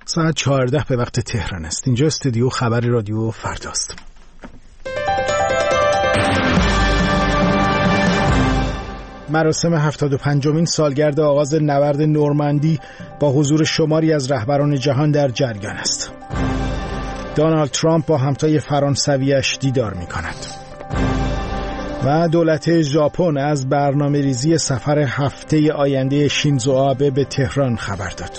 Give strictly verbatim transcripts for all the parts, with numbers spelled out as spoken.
ساعت چهارده به وقت تهران است. اینجا استودیو خبر رادیو فرداست. مراسم هفتاد و پنجمین سالگرد آغاز نبرد نورماندی با حضور شماری از رهبران جهان در جریان است. دونالد ترامپ با همتای فرانسویش دیدار می کند. و دولت ژاپن از برنامه ریزی سفر هفته آینده شینزو آبه به تهران خبر داد.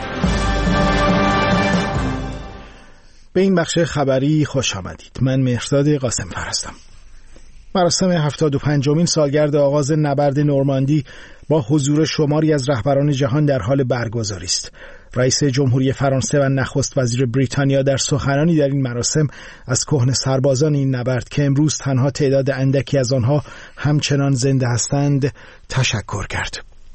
به این بخش خبری خوش آمدید. من مهرداد قاسم هستم. مراسم هفتاد و پنجمین سالگرد آغاز نبرد نورماندی با حضور شماری از رهبران جهان در حال برگزاری است. رئیس جمهوری فرانسه و نخست وزیر بریتانیا در سخنرانی در این مراسم از کهنه سربازان این نبرد که امروز تنها تعداد اندکی از آنها همچنان زنده هستند تشکر کرد.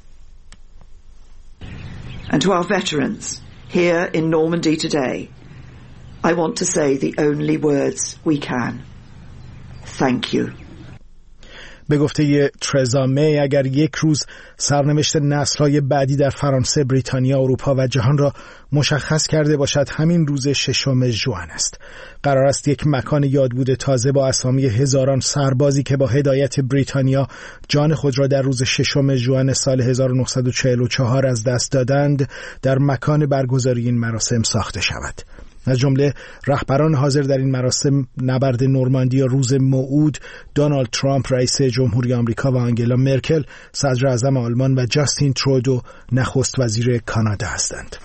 And to our veterans here in Normandy today, I want to say the only words we can. Thank you. به گفته ترزا می، اگر یک روز سرنوشت نسل‌های بعدی در فرانسه، بریتانیا، اروپا و جهان را مشخص کرده باشد، همین روز ششم ژوئن است. قرار است یک مکان یادبود تازه با اسامی هزاران سربازی که با هدایت بریتانیا جان خود را در روز ششم ژوئن سال هزار و نهصد و چهل و چهار از دست دادند در مکان برگزاری این مراسم ساخته شود. از جمله رهبران حاضر در این مراسم نبرد نورماندی یا روز موعود دونالد ترامپ رئیس جمهوری آمریکا و آنگلا مرکل صدر اعظم آلمان و جاستین ترودو نخست وزیر کانادا هستند.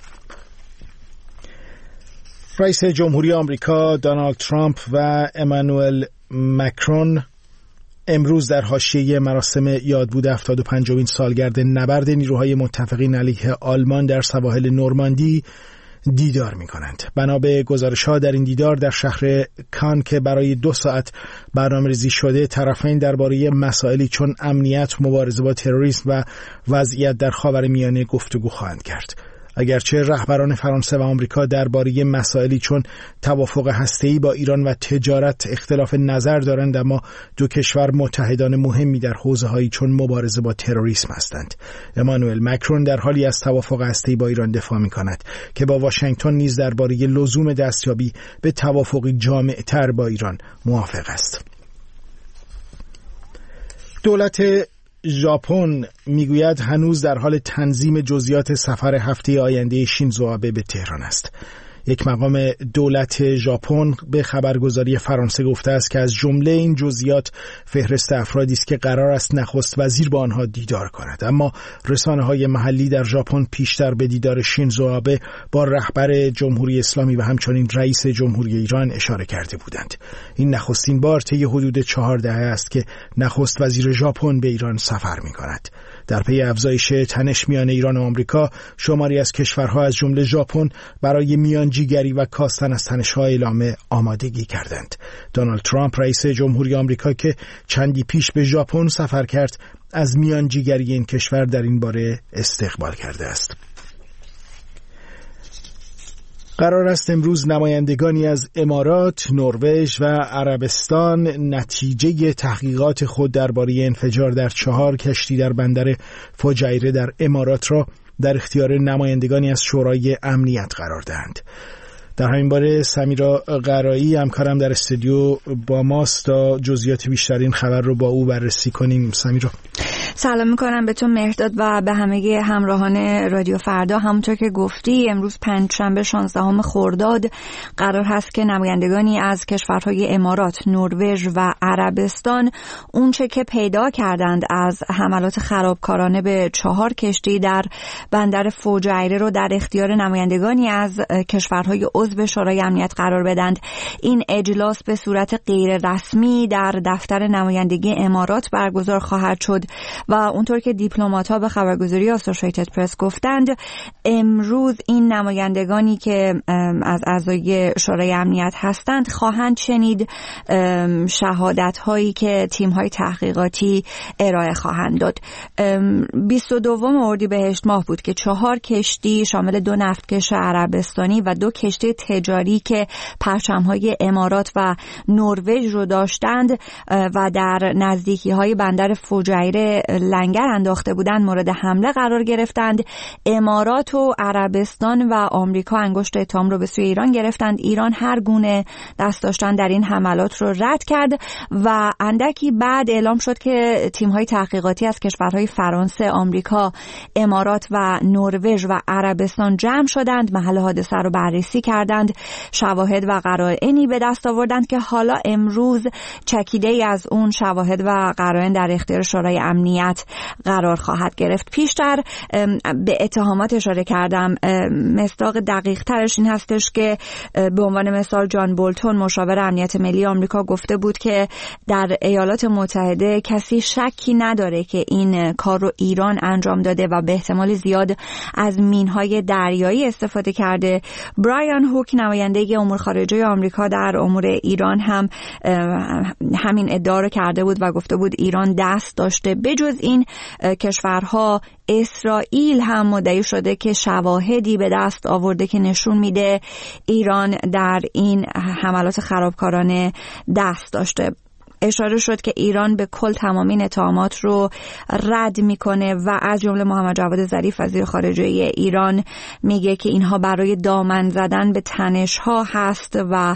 رئیس جمهوری آمریکا دونالد ترامپ و امانوئل ماکرون امروز در حاشیه مراسم یادبود هفتاد و پنجمین سالگرد نبرد نیروهای متفقین علیه آلمان در سواحل نورماندی دیدار می کنند. بنا به گزارش ها در این دیدار در شهر کان که برای دو ساعت برنامه ریزی شده، طرفین درباره مسائلی چون امنیت، مبارزه با تروریسم و وضعیت در خاورمیانه گفتگو خواهند کرد. اگرچه رهبران فرانسه و آمریکا درباره مسائلی چون توافق هسته‌ای با ایران و تجارت اختلاف نظر دارند، اما دو کشور متحدان مهمی در حوزه‌هایی چون مبارزه با تروریسم هستند. امانوئل ماکرون در حالی از توافق هسته‌ای با ایران دفاع می‌کند که با واشنگتن نیز درباره لزوم دستیابی به توافقی جامع‌تر با ایران موافق است. دولت ژاپن میگوید هنوز در حال تنظیم جزئیات سفر هفته آینده شینزو آبه به تهران است. یک مقام دولت ژاپن به خبرگزاری فرانسه گفته است که از جمله این جزئیات فهرست افرادی است که قرار است نخست وزیر با آنها دیدار کند، اما رسانه‌های محلی در ژاپن پیشتر به دیدار شینزو آبه با رهبر جمهوری اسلامی و همچنین رئیس جمهوری ایران اشاره کرده بودند. این نخستین بار طی حدود چهار دهه است که نخست وزیر ژاپن به ایران سفر می‌کند. در پی افزایش تنش میان ایران و آمریکا، شماری از کشورها از جمله ژاپن برای میانجیگری و کاستن از تنش‌ها اعلام آمادگی کردند. دونالد ترامپ رئیس جمهوری آمریکا که چندی پیش به ژاپن سفر کرد، از میانجیگری این کشور در این باره استقبال کرده است. قرار است امروز نمایندگانی از امارات، نروژ و عربستان نتیجه تحقیقات خود درباره انفجار در چهار کشتی در بندر فجیره در امارات را در اختیار نمایندگانی از شورای امنیت قرار دهند. در همین باره سمیرا قرایی همکارم در استودیو با ماست تا جزئیات بیشتر این خبر رو با او بررسی کنیم. سمیرا سلام میکنم به تو مهرداد و به همه همراهان رادیو فردا. همونطور که گفتی امروز پنجشنبه شانزدهم خرداد قرار هست که نمایندگانی از کشورهای امارات، نروژ و عربستان اونچه که پیدا کردند از حملات خرابکارانه به چهار کشتی در بندر فجیره رو در اختیار نمایندگانی از کشورهای عضو شورای امنیت قرار بدند. این اجلاس به صورت غیر رسمی در دفتر نمایندگی امارات برگزار خواهد شد و اونطور که دیپلمات‌ها به خبرگزاری آسوشیتد پرس گفتند، امروز این نمایندگانی که از اعضای شورای امنیت هستند خواهند شنید شهادت‌هایی که تیم‌های تحقیقاتی ارائه خواهند داد. بیست و دوم اردیبهشت ماه بود که چهار کشتی شامل دو نفتکش عربستانی و دو کشتی تجاری که پرچم‌های امارات و نروژ رو داشتند و در نزدیکی‌های بندر فجیره لنگر انداخته بودند مورد حمله قرار گرفتند. امارات و عربستان و آمریکا انگشت اتهام رو به سوی ایران گرفتند. ایران هر گونه دست داشتن در این حملات رو رد کرد و اندکی بعد اعلام شد که تیم‌های تحقیقاتی از کشورهای فرانسه، آمریکا، امارات و نروژ و عربستان جمع شدند، محل حادثه رو بررسی کردند، شواهد و قرائنی به دست آوردند که حالا امروز چکیده‌ای از اون شواهد و قرائن در اختیار شورای امنیت قرار خواهد گرفت. پیشتر به اتهامات اشاره کردم. مصداق دقیق ترش این هستش که به عنوان مثال جان بولتون مشاور امنیت ملی آمریکا گفته بود که در ایالات متحده کسی شکی نداره که این کار رو ایران انجام داده و به احتمال زیاد از مینهای دریایی استفاده کرده. برایان هوک نماینده امور خارجه آمریکا در امور ایران هم همین ادعا رو کرده بود و گفته بود ایران دست داشته. بجز این کشورها اسرائیل هم مدعی شده که شواهدی به دست آورده که نشون میده ایران در این حملات خرابکارانه دست داشته. اشاره شد که ایران به کل تمام این اتهامات رو رد میکنه و از جمله محمد جواد ظریف وزیر خارجه ایران میگه که اینها برای دامن زدن به تنش‌ها هست و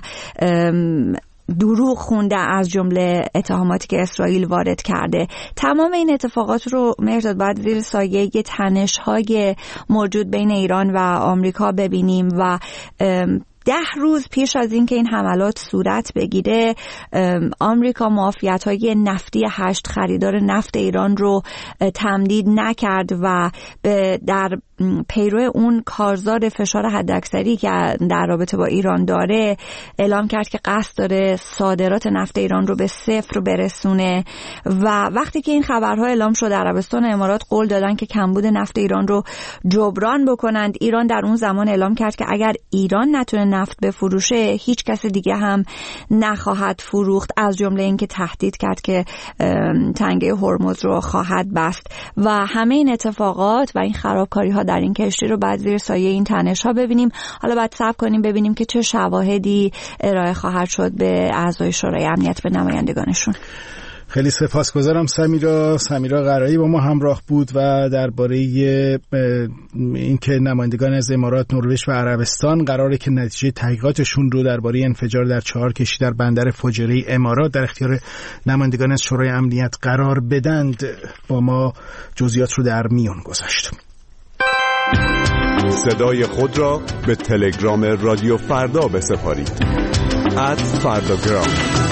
دروغ خونده از جمله اتهاماتی که اسرائیل وارد کرده. تمام این اتفاقات رو مرداد باید زیر سایه تنش‌های موجود بین ایران و آمریکا ببینیم و ده روز پیش از اینکه این حملات صورت بگیره آمریکا معافیت‌های نفتی هشت خریدار نفت ایران رو تمدید نکرد و در پیرو اون کارزار فشار حداکثری که در رابطه با ایران داره اعلام کرد که قصد داره صادرات نفت ایران رو به صفر برسونه و وقتی که این خبرها اعلام شد عربستان و امارات قول دادن که کمبود نفت ایران رو جبران بکنند. ایران در اون زمان اعلام کرد که اگر ایران نتونه نفت بفروشه هیچ کس دیگه هم نخواهد فروخت، از جمله اینکه تهدید کرد که تنگه هرمز رو خواهد بست و همه این اتفاقات و این خرابکاری ها در این کشتی رو بعد زیر سایه این تنش ها ببینیم. حالا باید صبر کنیم ببینیم که چه شواهدی ارائه خواهد شد به اعضای شورای امنیت، به نمایندگانشون. خیلی سپاسگزارم سمیرا. سمیرا قرایی با ما همراه بود و درباره اینکه نمایندگان از امارات، نروژ و عربستان قراره که نتیجه تحقیقاتشون رو درباره انفجار در چهار کشتی در بندر فجیره امارات در اختیار نمایندگان از شورای امنیت قرار بدند با ما جزئیات رو در میون گذاشت. صدای خود را به تلگرام رادیو فردا بسپارید. ات فرداگرام.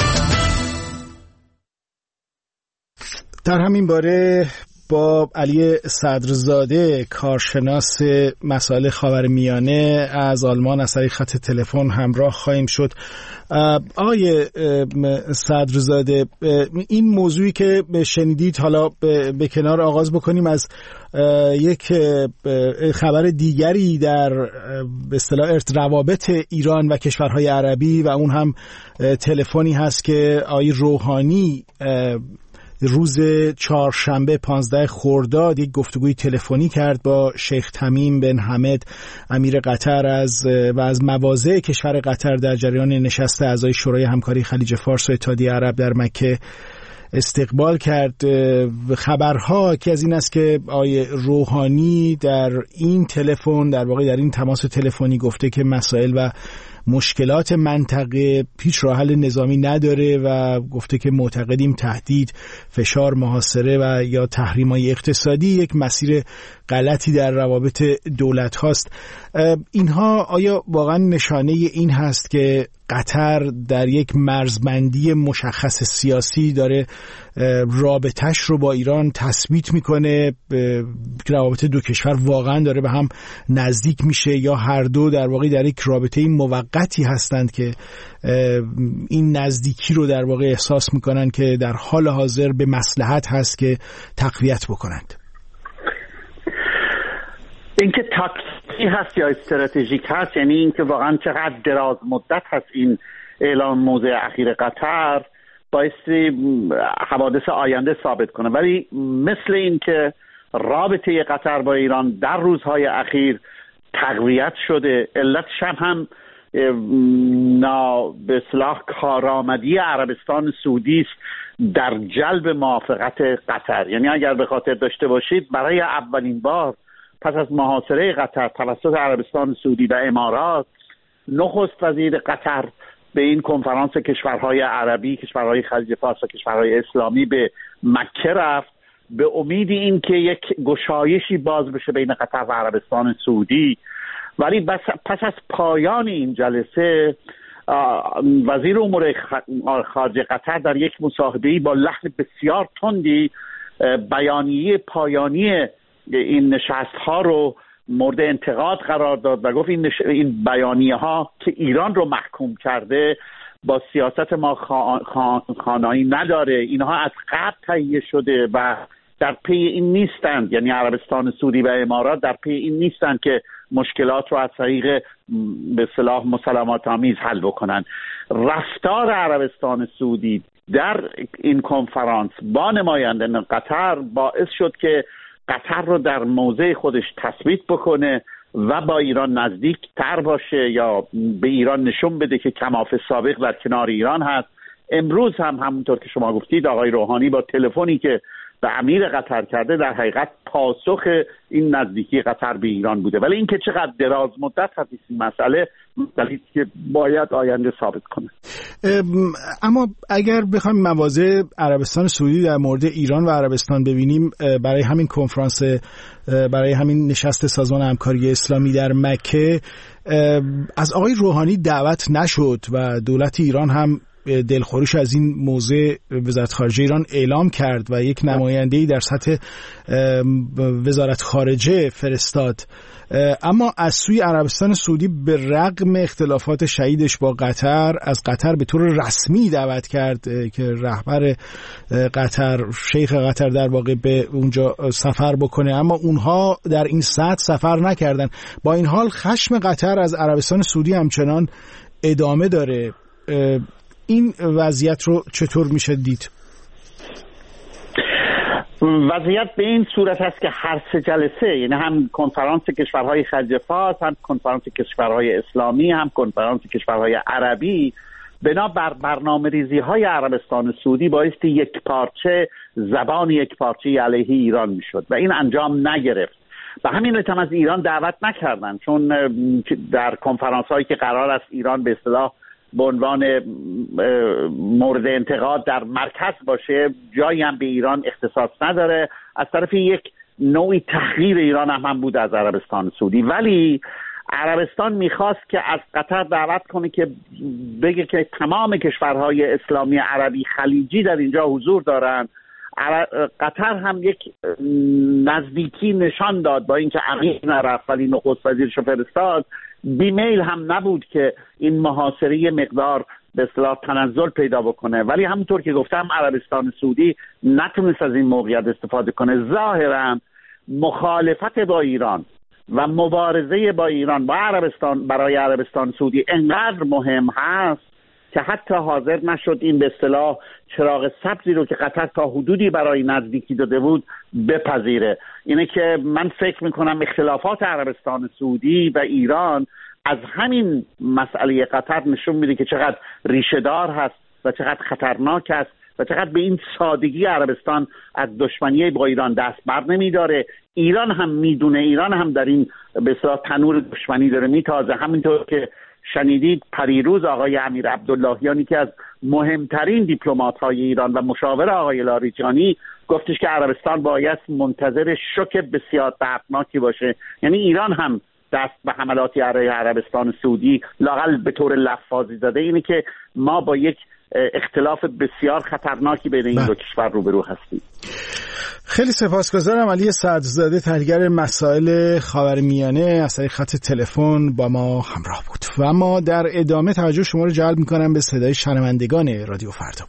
در همین باره با علی صدرزاده کارشناس مسائل خاورمیانه از آلمان از طریق خط تلفن همراه خواهیم شد. آقای صدرزاده، این موضوعی که شنیدید حالا به کنار آغاز بکنیم از یک خبر دیگری در به اصطلاح روابط ایران و کشورهای عربی و اون هم تلفنی هست که آقای روحانی روز چهارشنبه پانزده خرداد یک گفتگوی تلفنی کرد با شیخ تمیم بن حمد امیر قطر از و از مواضع کشور قطر در جریان نشست اعضای شورای همکاری خلیج فارس و اتحادیه عرب در مکه استقبال کرد. خبرها که از این است که آقای روحانی در این تلفن، در واقع در این تماس تلفنی گفته که مسائل و مشکلات منطقه هیچ راه حل نظامی نداره و گفته که معتقدیم تهدید، فشار، محاصره و یا تحریم‌های اقتصادی یک مسیر غلطی در روابط دولت هاست. اینها آیا واقعا نشانه این هست که قطر در یک مرزبندی مشخص سیاسی داره رابطش رو با ایران تثبیت میکنه، روابط دو کشور واقعا داره به هم نزدیک میشه، یا هر دو در واقع در یک رابطه موقتی هستند که این نزدیکی رو در واقع احساس میکنن که در حال حاضر به مصلحت هست که تقویت بکنند؟ اینکه تاکتیکی هست یا استراتژیک هست، یعنی اینکه واقعا چقدر دراز مدت هست این اعلام موضع اخیر قطر بایستی حوادث آینده ثابت کنه، ولی مثل اینکه رابطه قطر با ایران در روزهای اخیر تقویت شده، علتش هم نا به اصطلاح کارآمدی عربستان سعودی است در جلب موافقت قطر. یعنی اگر به خاطر داشته باشید برای اولین بار پس از محاصره قطر توسط عربستان سعودی و امارات، نخست وزیر قطر به این کنفرانس کشورهای عربی، کشورهای خلیج فارس و کشورهای اسلامی به مکه رفت به امید این که یک گشایشی باز بشه بین قطر و عربستان سعودی. ولی پس از پایان این جلسه وزیر امور خارجه قطر در یک مصاحبه‌ای با لحن بسیار تندی بیانیه پایانی این نشست‌ها رو مورد انتقاد قرار داد و گفت این, نش... این بیانیه ها که ایران رو محکوم کرده با سیاست ما خا... خا... خانایی نداره، اینها از قبل تهیه شده و در پی این نیستند، یعنی عربستان سعودی و امارات در پی این نیستند که مشکلات رو از طریق به اصطلاح مسالمات آمیز حل بکنن. رفتار عربستان سعودی در این کنفرانس با نمایندگان قطر باعث شد که قطر رو در موضع خودش تثبیت بکنه و با ایران نزدیک تر باشه یا به ایران نشون بده که کماف سابق در کنار ایران هست. امروز هم همونطور که شما گفتید آقای روحانی با تلفنی که به امیر قطر کرده در حقیقت پاسخ این نزدیکی قطر به ایران بوده. ولی اینکه چقدر دراز مدت هست این مسئله مسئله که باید آینده ثابت کنه. اما اگر بخوایم مواضع عربستان سعودی در مورد ایران و عربستان ببینیم، برای همین کنفرانس، برای همین نشست سازمان همکاری اسلامی در مکه از آقای روحانی دعوت نشد و دولت ایران هم دلخوریش از این موضوع وزارت خارجه ایران اعلام کرد و یک نماینده‌ای در سطح وزارت خارجه فرستاد. اما از سوی عربستان سعودی به رغم اختلافات شدیدش با قطر از قطر به طور رسمی دعوت کرد که رهبر قطر، شیخ قطر در واقع به اونجا سفر بکنه، اما اونها در این سطح سفر نکردن. با این حال خشم قطر از عربستان سعودی همچنان ادامه داره. این وضعیت رو چطور میشه دید؟ وضعیت به این صورت است که هر سه جلسه، یعنی هم کنفرانس کشورهای خلیج فارس، هم کنفرانس کشورهای اسلامی، هم کنفرانس کشورهای عربی، بنا بر برنامه‌ریزی های عربستان سعودی بایستی یک پارچه زبان یک پارچه علیه ایران میشد و این انجام نگرفت. و همین هم از ایران دعوت نکردن، چون در کنفرانس هایی که قرار است ایران به اصطلاح به عنوان مورد انتقاد در مرکز باشه جایی هم به ایران اختصاص نداره. از طرف یک نوعی تحقیر ایران هم, هم بود از عربستان سعودی. ولی عربستان میخواست که از قطر دعوت کنه که بگه که تمام کشورهای اسلامی عربی خلیجی در اینجا حضور دارن. قطر هم یک نزدیکی نشان داد، با اینکه امیر نرفت ولی نخست وزیرش فرستاد. بیمیل هم نبود که این محاصره مقدار به اصطلاح تنزل پیدا بکنه، ولی همونطور که گفتم عربستان سعودی نتونست از این موقعیت استفاده کنه. ظاهرا مخالفت با ایران و مبارزه با ایران با عربستان برای عربستان سعودی انقدر مهم هست که حتی حاضر نشد این به اصطلاح چراغ سبزی رو که قطر تا حدودی برای نزدیکی داده بود بپذیره. اینه که من فکر میکنم اختلافات عربستان سعودی و ایران از همین مسئله قطر نشون میده که چقدر ریشه دار هست و چقدر خطرناک است و چقدر به این سادگی عربستان از دشمنی با ایران دست بر نمیداره. ایران هم میدونه، ایران هم در این به اصطلاح تنور دشمنی داره میتازه. همینطور که شنیدید پریروز آقای امیر عبداللهیانی که از مهمترین دیپلمات‌های ایران و مشاور آقای لاریجانی گفتش که عربستان باید منتظر شوک بسیار دردناکی باشه. یعنی ایران هم دست به حملاتی علیه عربستان سعودی لااقل به طور لفاظی زده، اینه که ما با یک اختلاف بسیار خطرناکی بین این دو کشور روبرو هستیم. خیلی سپاسگزارم. علی صدرزاده، تحلیلگر مسائل خاورمیانه، از طریق خط تلفن با ما همراه بود. و اما در ادامه توجه شما رو جلب می‌کنم به صدای شنوندگان رادیو فردا.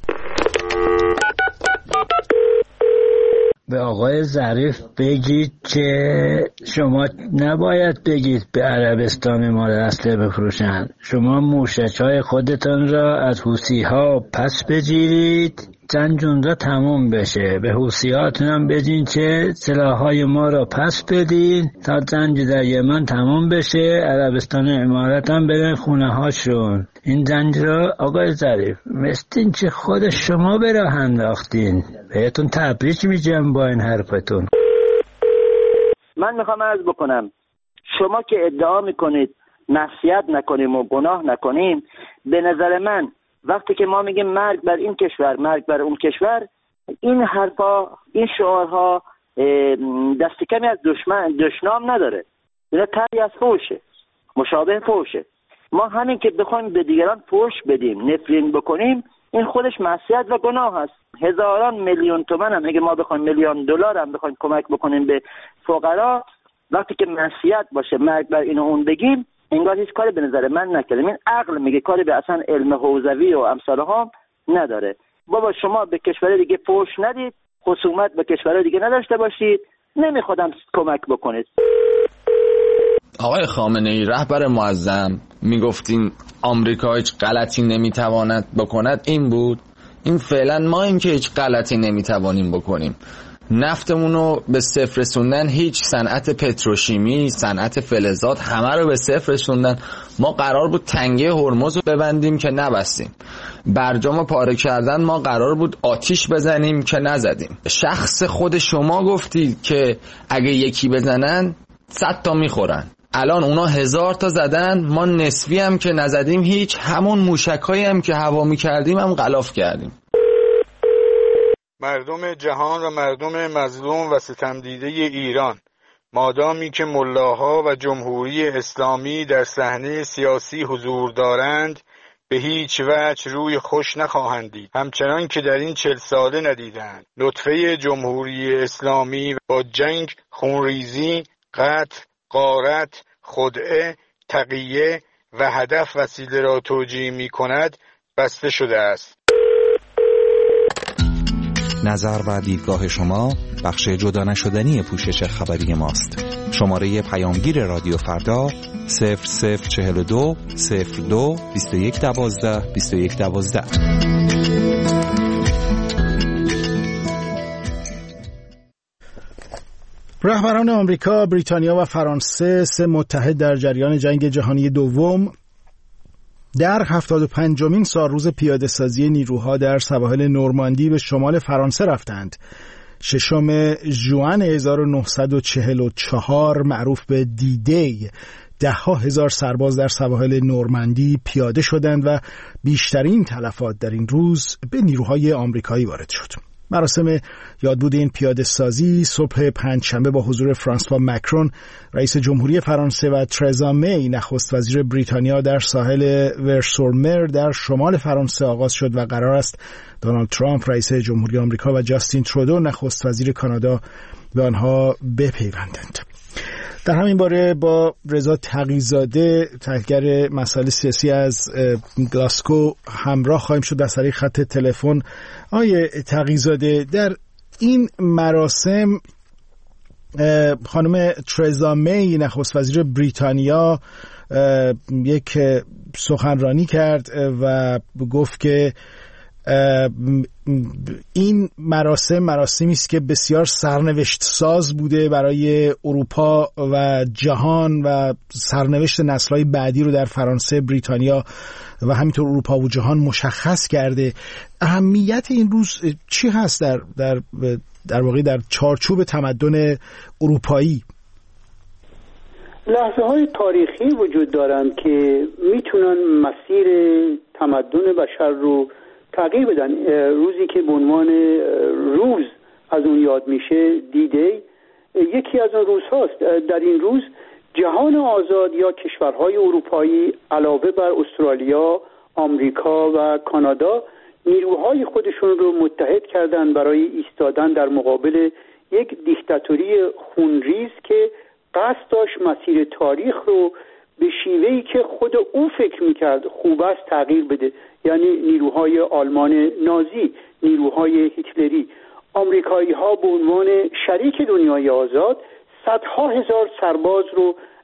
به آقای ظریف بگید که شما نباید بگید به عربستان ما اسلحه بفروشن. شما موشک‌های خودتان را از حوثی‌ها پس بگیرید جنگ اونجا تموم بشه. به حوثیاتون هم بگین که سلاح‌های ما رو پس بدین تا جنگ در یمن تموم بشه، عربستان و امارات هم برن خونه هاشون. این جنگ رو آقای ظریف مثل که خود شما به راه انداختین. بهتون تبریک میگم با این حرفتون. من میخوام عرض بکنم شما که ادعا میکنید معصیت نکنیم و گناه نکنیم، به نظر من وقتی که ما میگیم مرگ بر این کشور مرگ بر اون کشور، این حرفا این شعارها دست کمی از دشمن دشنام نداره، اینا تری از فوشه، مشابه فوشه. ما همین که بخوایم به دیگران فوش بدیم، نفرین بکنیم، این خودش معصیت و گناه است. هزاران میلیون تومان هم اگه ما بخوایم میلیون دلار هم بخوایم کمک بکنیم به فقرا، وقتی که معصیت باشه مرگ بر این و اون بگیم، انگار هیچ کاری به نظر من نکردیم. این عقل میگه کاری به اصلا علم حوزوی و امثالها نداره. بابا شما به کشور دیگه فوش ندید، خصومت به کشور دیگه نداشته باشید، نمیخوادم کمک بکنید. آقای خامنه‌ای رهبر معظم میگفتین آمریکا هیچ غلطی نمیتواند بکند، این بود. این فعلا ما این که هیچ غلطی نمیتوانیم بکنیم. نفتمون رو به صفر رسوندن، هیچ صنعت پتروشیمی، صنعت فلزات همه رو به صفر رسوندن. ما قرار بود تنگه هرمز رو ببندیم که نبستیم. برجام رو پاره کردن، ما قرار بود آتیش بزنیم که نزدیم. شخص خود شما گفتید که اگه یکی بزنن صد تا میخورن. الان اونا هزار تا زدن، ما نسبی هم که نزدیم هیچ، همون موشکایی هم که هوا میکردیم هم غلاف کردیم. مردم جهان و مردم مظلوم و ستم دیده ایران، مادامی که ملاها و جمهوری اسلامی در صحنه سیاسی حضور دارند، به هیچ وجه روی خوش نخواهند دید، همچنان که در این چل ساله ندیدند. نطفه جمهوری اسلامی با جنگ، خونریزی، قتل، غارت، خدعه، تقیه و هدف وسیله را توجیه می کند بسته شده است. نظر و دیدگاه شما بخش جدا نشدنی پوشش خبری ماست. شماره پیامگیر رادیو فردا صفر صفر چهل و دو صفر دو بیست و یک دوازده بیست و یک دوازده. رهبران آمریکا، بریتانیا و فرانسه، سه متحد در جریان جنگ جهانی دوم، در هفتاد و پنجمین سالروز پیاده سازی نیروها در سواحل نورماندی به شمال فرانسه رفتند. ششم ژوئن هزار و نهصد و چهل و چهار معروف به دی دی، ده ها هزار سرباز در سواحل نورماندی پیاده شدند و بیشترین تلفات در این روز به نیروهای آمریکایی وارد شد. مراسم یادبود این پیاده سازی صبح پنجشنبه با حضور فرانسوا مکرون رئیس جمهوری فرانسه و ترزا می نخست وزیر بریتانیا در ساحل ورسورمر در شمال فرانسه آغاز شد و قرار است دونالد ترامپ رئیس جمهوری آمریکا و جاستین ترودو نخست وزیر کانادا به آنها بپیوندند. در همین باره با رضا تقی‌زاده تحلیلگر مسائل سیاسی از گلاسکو همراه خواهیم شد از طریق خط تلفن. آقای تقی‌زاده، در این مراسم خانم ترزا می نخست وزیر بریتانیا یک سخنرانی کرد و گفت که این مراسم مراسمی است که بسیار سرنوشت ساز بوده برای اروپا و جهان و سرنوشت نسل‌های بعدی رو در فرانسه، بریتانیا و همینطور اروپا و جهان مشخص کرده. اهمیت این روز چی هست در در در واقع در چارچوب تمدن اروپایی؟ لحظه های تاریخی وجود دارند که میتونن مسیر تمدن بشر رو تغییر بدن. روزی که به عنوان روز از اون یاد میشه، دی دی، یکی از اون روز هاست. در این روز جهان آزاد یا کشورهای اروپایی علاوه بر استرالیا، آمریکا و کانادا نیروهای خودشون رو متحد کردن برای ایستادن در مقابل یک دیکتاتوری خونریز که قصد داشت مسیر تاریخ رو به شیوهی که خود او فکر میکرد خوب است تغییر بده. یعنی نیروهای آلمان نازی، نیروهای هیتلری. آمریکایی ها به عنوان شریک دنیای آزاد صدها هزار سرباز رو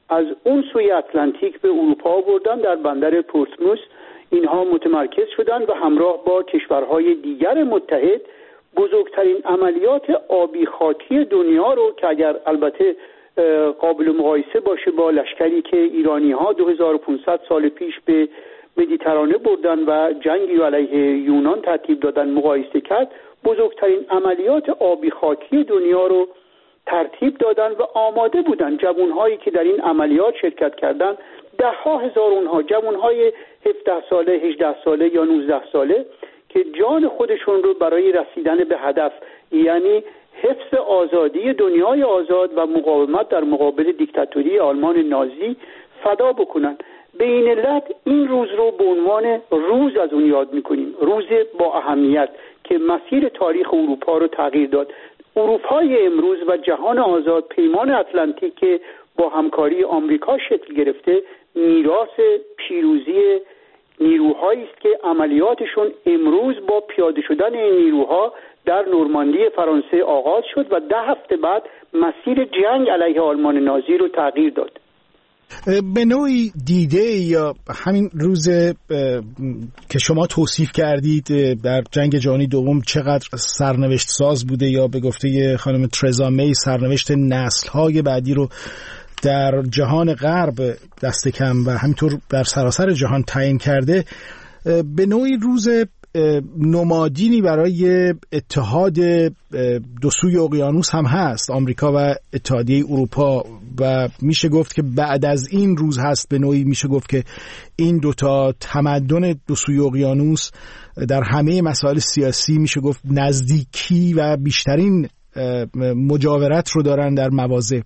از اون سوی اتلانتیک به اروپا آوردن. در بندر پورتموس اینها متمرکز شدن و همراه با کشورهای دیگر متحد بزرگترین عملیات آبی خاکی دنیا رو که اگر البته قابل مقایسه باشه با لشکری که ایرانی ها دو هزار و پانصد سال پیش به مدیترانه بردن و جنگی علیه یونان ترتیب دادن مقایسه کرد، بزرگترین عملیات آبی خاکی دنیا رو ترتیب دادن و آماده بودن. جوانهایی که در این عملیات شرکت کردن ده ها هزار اونها جوانهای هفده ساله، هجده ساله یا نوزده ساله که جان خودشون رو برای رسیدن به هدف، یعنی حفظ آزادی دنیای آزاد و مقاومت در مقابل دیکتاتوری آلمان نازی فدا بکنن. به این علت این روز رو به عنوان روز از اون یاد میکنیم، روز با اهمیت که مسیر تاریخ اروپا رو تغییر داد. اروپای امروز و جهان آزاد، پیمان اتلانتیک که با همکاری آمریکا شکل گرفته، میراث پیروزی نیروهایی است که عملیاتشون امروز با پیاده شدن این نیروها در نورماندی فرانسه آغاز شد و ده هفته بعد مسیر جنگ علیه آلمان نازی رو تغییر داد. به نوعی دیده یا همین روز که شما توصیف کردید در جنگ جهانی دوم چقدر سرنوشت ساز بوده، یا به گفته خانم ترزا می سرنوشت نسل‌های بعدی رو در جهان غرب دست کم و همینطور در سراسر جهان تعیین کرده، به نوعی روز نمادینی برای اتحاد دو سوی اقیانوس هم هست، آمریکا و اتحادیه اروپا، و میشه گفت که بعد از این روز هست به نوعی میشه گفت که این دوتا تمدن دو سوی اقیانوس در همه مسائل سیاسی میشه گفت نزدیکی و بیشترین مجاورت رو دارن در مواضع.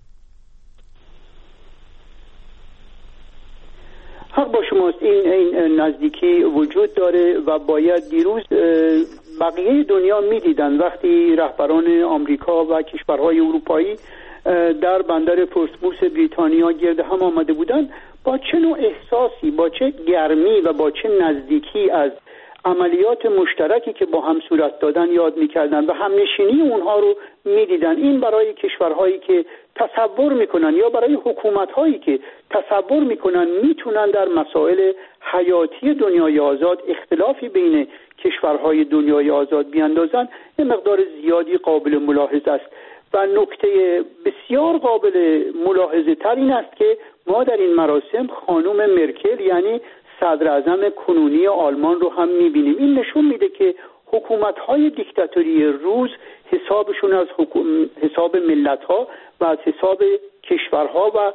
حق با شماست، این این نزدیکی وجود داره و باید دیروز بقیه دنیا میدیدن وقتی رهبران آمریکا و کشورهای اروپایی در بندر پورتموس بریتانیا گرد هم آمده بودن، با چه نوع احساسی، با چه گرمی و با چه نزدیکی از عملیات مشترکی که با هم صورت دادن یاد میکردن و همنشینی اونها رو میدیدن. این برای کشورهایی که تصور میکنن یا برای حکومتهایی که تصور میکنن میتونن در مسائل حیاتی دنیای آزاد اختلافی بین کشورهای دنیای آزاد بیاندازن، یه مقدار زیادی قابل ملاحظه است. و نکته بسیار قابل ملاحظه تر این است که ما در این مراسم خانم مرکل یعنی صدر اعظم کنونی آلمان رو هم میبینیم. این نشون میده که حکومت‌های دیکتاتوری روز حسابشون از حکوم... حساب ملت‌ها و از حساب کشورها و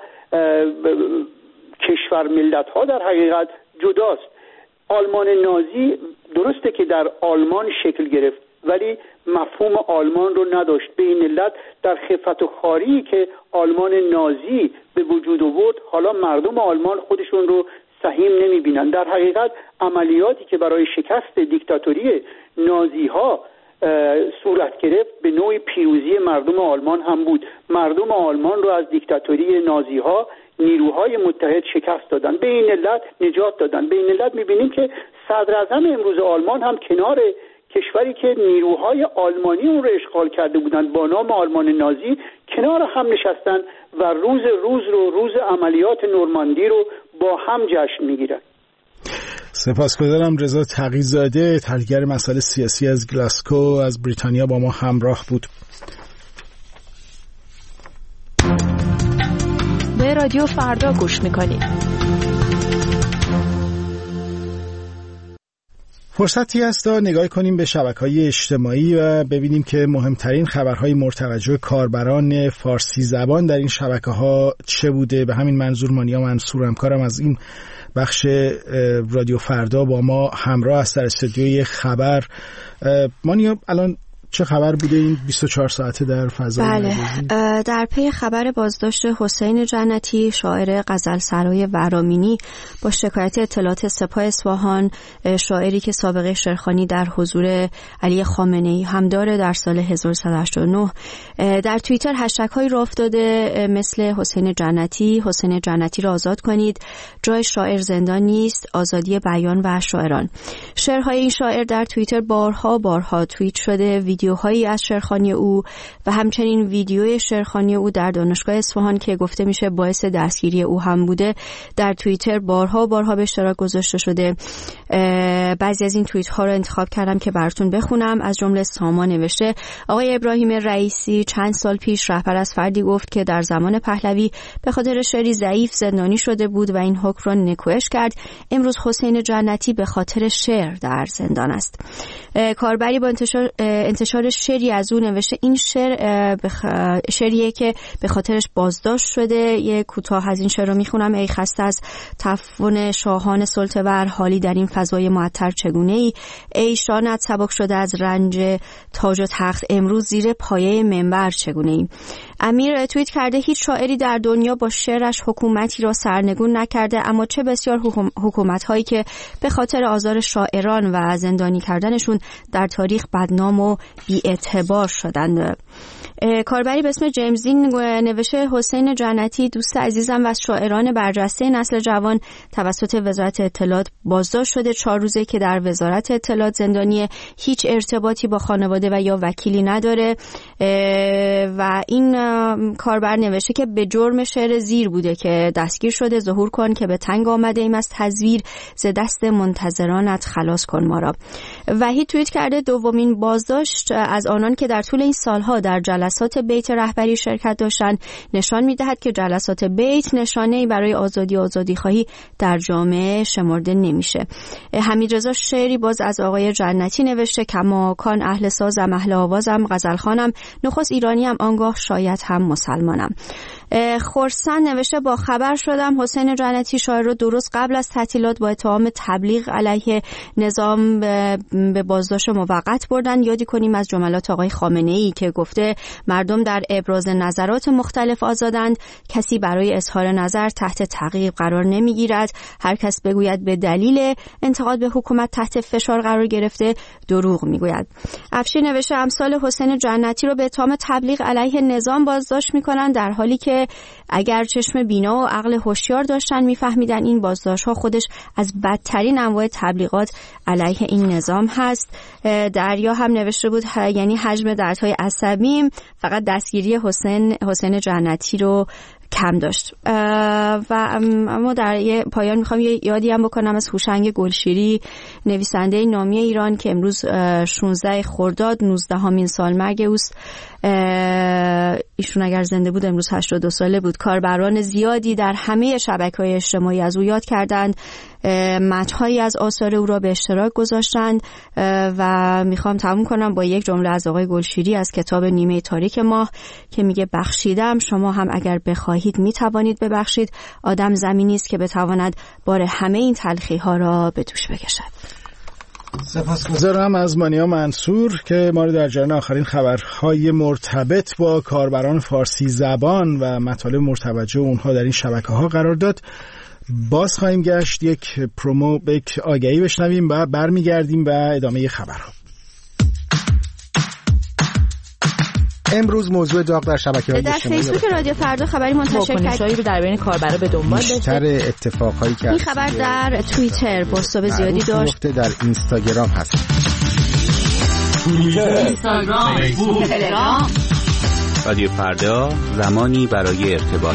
کشور ملت‌ها در حقیقت جداست. آلمان نازی درسته که در آلمان شکل گرفت ولی مفهوم آلمان رو نداشت. به این علت در خفت و خاری که آلمان نازی به وجود آورد حالا مردم آلمان خودشون رو سهیم نمیبینن. در حقیقت عملیاتی که برای شکست دیکتاتوری نازی ها صورت گرفت به نوعی پیروزی مردم آلمان هم بود. مردم آلمان رو از دیکتاتوری نازی ها نیروهای متحد شکست دادن، به این علت نجات دادن. به این علت میبینیم که صدر اعظم امروز آلمان هم کنار کشوری که نیروهای آلمانی اون رو اشغال کرده بودند با نام آلمان نازی کنار هم نشستن و روز روز رو روز عملیات نورماندی رو با هم جشن میگیرن. سپاسگزارم. رضا تقی‌زاده، تحلیلگر مسائل سیاسی از گلاسکو از بریتانیا با ما همراه بود. به رادیو فردا گوش میکنید. فرصتی است تا نگاه کنیم به شبکه‌های اجتماعی و ببینیم که مهمترین خبرهای مرتوجه کاربران فارسی زبان در این شبکه‌ها چه بوده. به همین منظور مانیا منصور همکارم از این بخش رادیو فردا با ما همراه است در استودیوی خبر. مانیا الان چه خبر بوده این بیست و چهار ساعته در فضای بله. مجازی؟ در پی خبر بازداشت حسین جنتی شاعر غزلسرای ورامینی با شکایت اطلاعات سپاه اصفهان، شاعری که سابقه شعرخوانی در حضور علی خامنه‌ای هم داره، در سال هزار و سیصد و هشتاد و نه در توییتر هشتگ هایی راه افتاده مثل حسین جنتی، حسین جنتی را آزاد کنید، جای شاعر زندان نیست، آزادی بیان و شاعران. شعرهای این شاعر در توییتر بارها بارها توییت شده، ویدیوهایی از شعرخوانی او و همچنین ویدیوی شعرخوانی او در دانشگاه اصفهان که گفته میشه باعث دستگیری او هم بوده در توییتر بارها و بارها به اشتراک گذاشته شده. بعضی از این توییت ها رو انتخاب کردم که براتون بخونم. از جمله ساما نوشته: آقای ابراهیم رئیسی چند سال پیش رهبر از فردی گفت که در زمان پهلوی به خاطر شعری ضعیف زندانی شده بود و این حکم را نکوهش کرد. امروز حسین جنتی به خاطر شعر در زندان است. کاربری با انتشار, انتشار شعری از او نوشته این شعر بخ... شعریه که به خاطرش بازداشت شده. یک کوتاه از این شعر رو میخونم. ای خسته از تعفن شاهان سلطه‌ور، حالی در این فضای معطر چگونه ای؟ ای شانت سبک شده از رنج تاج و تخت، امروز زیر پایه منبر چگونه ای؟ امیر توییت کرده هیچ شاعری در دنیا با شعرش حکومتی را سرنگون نکرده، اما چه بسیار حکومت هایی که به خاطر آزار شاعران و زندانی کردنشون در تاریخ بدنام و بی‌اعتبار شدند. کاربری به اسم جیمزین نوشته: حسین جنتی دوست عزیزم و از شاعران برجسته نسل جوان توسط وزارت اطلاعات بازداشت شده. چهار روزه که در وزارت اطلاعات زندانی، هیچ ارتباطی با خانواده و یا وکیلی نداره و این کاربر نوشته که به جرم شعر زیر بوده که دستگیر شده. ظهور کن که به تنگ آمده ایم از تزویر، ز دست منتظرانت خلاص کن ما را. وحید توییت کرده: دومین بازداشت از آنان که در طول این سالها در جلسات بیت رهبری شرکت داشتند نشان می‌دهد که جلسات بیت نشانه‌ای برای آزادی و آزادی‌خواهی در جامعه شمرده نمیشه. حمیدرضا شعری باز از آقای جنتی نوشته: کماکان اهل سازم، اهل آوازم، غزلخوانم، نخست ایرانیم، آنگاه شاید هم مسلمانم. خورسند نوشته: با خبر شدم حسین جنتی شاعر رو درست قبل از تعطیلات با اتهام تبلیغ علیه نظام به بازداشت موقت بردن. یادی کنیم از جملات آقای خامنه‌ای که گفته مردم در ابراز نظرات مختلف آزادند، کسی برای اظهار نظر تحت تعقیب قرار نمیگیرد، هر کس بگوید به دلیل انتقاد به حکومت تحت فشار قرار گرفته دروغ میگوید. افشین نوشته: امثال حسین جنتی رو به اتهام تبلیغ علیه نظام بازداشت میکنن، در حالی که اگر چشم بینا و عقل هوشیار داشتن میفهمیدن این بازداشت‌ها خودش از بدترین انواع تبلیغات علیه این نظام هست. دریا هم نوشته بود یعنی حجم دردهای عصبیم فقط دستگیری حسین حسین جنتی رو کم داشت. و اما در پایان میخوام یه یادی هم بکنم از هوشنگ گلشیری، نویسنده نامی ایران که امروز شانزده خرداد نوزدهمین سالمرگ اوست. ایشون اگر زنده بود امروز هشتاد و دو ساله بود. کاربران زیادی در همه شبکه‌های اجتماعی از او یاد کردند، متن‌هایی از آثار او را به اشتراک گذاشتند و میخوام تموم کنم با یک جمله از آقای گلشیری از کتاب نیمه تاریک ماه که میگه: بخشیدم، شما هم اگر بخواهید میتوانید ببخشید. آدم زمینی است که بتواند بار همه این تلخی‌ها را به دوش بکشد. سپاسگزارم از مانیا منصور که ما رو در جریان آخرین خبرهای مرتبط با کاربران فارسی زبان و مطالب مرتبط اونها در این شبکه‌ها قرار داد. باز خواهیم گشت، یک پرومو، یک آگهی بشنویم و برمیگردیم و ادامه خبرها. امروز موضوع داغ در شبکه‌های اجتماعی در فیسبوک رادیو فردا خبری منتشر کرد رو در بین کاربرا به دنبال داشته. بیشتر اتفاقایی که این خبر در توییتر بازتاب زیادی داشت، در اینستاگرام هست. توییتر، اینستاگرام، فیسبوک، تلگرام. رادیو فردا، زمانی برای ارتباط.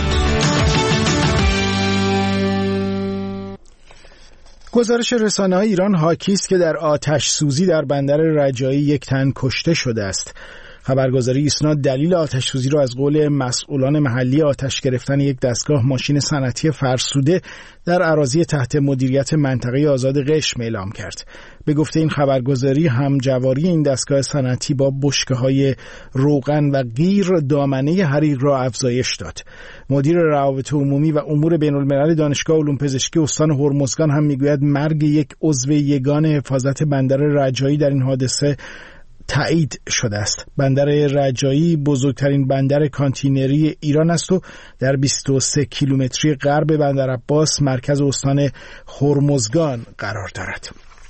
گزارش رسانه‌های ایران حاکی است که در آتش سوزی در بندر رجایی یک تن کشته شده است. خبرگزاری ایسنا دلیل آتش سوزی را از قول مسئولان محلی آتش گرفتن یک دستگاه ماشین صنعتی فرسوده در اراضی تحت مدیریت منطقه آزاد قشم اعلام کرد. به گفته این خبرگزاری همجواری این دستگاه صنعتی با بشکه‌های روغن و غیر دامنه حریق را افزایش داد. مدیر روابط عمومی و امور بین‌الملل دانشگاه علوم پزشکی استان هرمزگان هم میگوید مرگ یک عضو یگان حفاظت بندر رجایی در این حادثه تایید شده است. بندر رجایی بزرگترین بندر کانتینری ایران است و در بیست و سه کیلومتری غرب بندر عباس مرکز استان هرمزگان قرار دارد.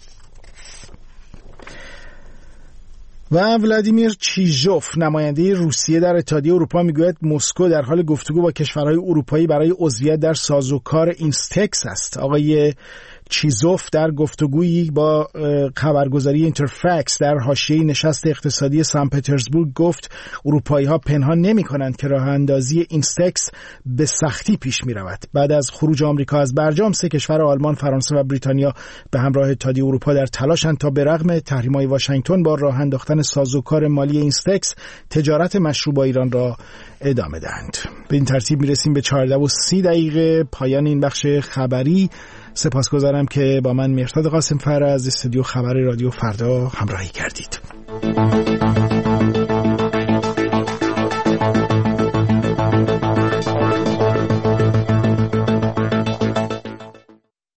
و ولادیمیر چیژوف نماینده روسیه در اتحادیه اروپا میگوید مسکو در حال گفتگو با کشورهای اروپایی برای عضویت در سازوکار اینستکس است. آقای چیزوف در گفتگویی با خبرگزاری اینترفکس در حاشیه نشست اقتصادی سن پترزبورگ گفت اروپایی‌ها پنهان نمی‌کنند که راه اندازی اینستکس به سختی پیش می‌رود. بعد از خروج آمریکا از برجام، سه کشور آلمان، فرانسه و بریتانیا به همراه اتحادیه اروپا در تلاشند تا به رغم تحریم‌های واشنگتن با راه انداختن سازوکار مالی اینستکس تجارت مشروع با ایران را ادامه دهند. به این ترتیب می‌رسیم به چهارده و سی دقیقه پایان این بخش خبری. سپاسگزارم که با من مهرداد قاسم‌فر از استودیو خبر رادیو فردا همراهی کردید.